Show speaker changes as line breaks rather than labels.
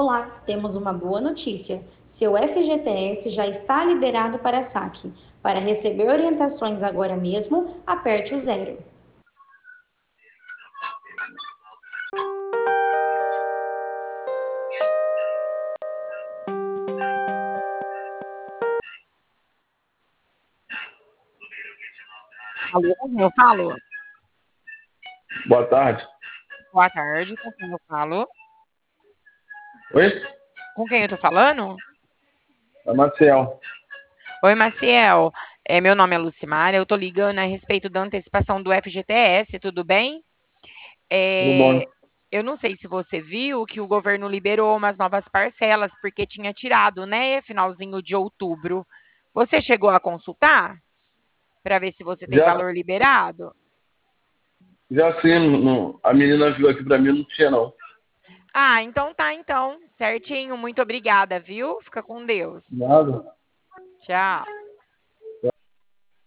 Olá, temos uma boa notícia. Seu FGTS já está liberado para saque. Para receber orientações agora mesmo, aperte o zero.
Alô, com quem eu falo?
Boa tarde.
Boa tarde, com quem eu falo?
Oi?
Com quem eu tô falando?
É Maciel.
Oi, Maciel. Meu nome é Lucimara, eu tô ligando a respeito da antecipação do FGTS, tudo bem?
Tudo
É,
bom?
eu não sei se você viu que o governo liberou umas novas parcelas, porque tinha tirado, né, finalzinho de outubro. Você chegou a consultar para ver se você tem
Já,
valor liberado?
já sim, a menina viu aqui pra mim, não tinha não.
Ah, então tá, então. Certinho. Muito obrigada, viu? Fica com Deus.
Nada.
Tchau.